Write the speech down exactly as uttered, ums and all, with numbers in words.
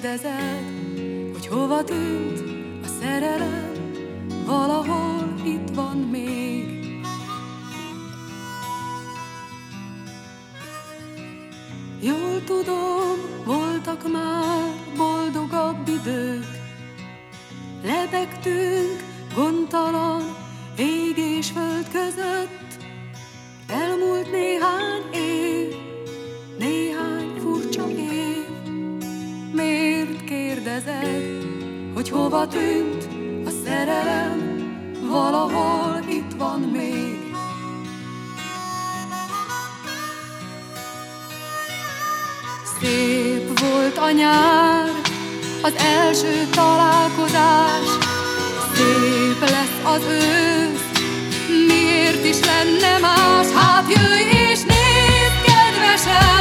kérdezed, hogy hova tűnt a szerelem, valahol itt van még. Jól tudom, voltak már boldogabb idők, lebegtünk gondtalan ég és föld között. Elmúlt néhány év, néhány furcsa év. Miért kérdezed, hogy hova tűnt a szerelem, valahol itt van még. Szép volt a nyár, az első találkozás, szép lesz az ősz, miért is lenne más? Hát jöjj és nézd, kedvesem!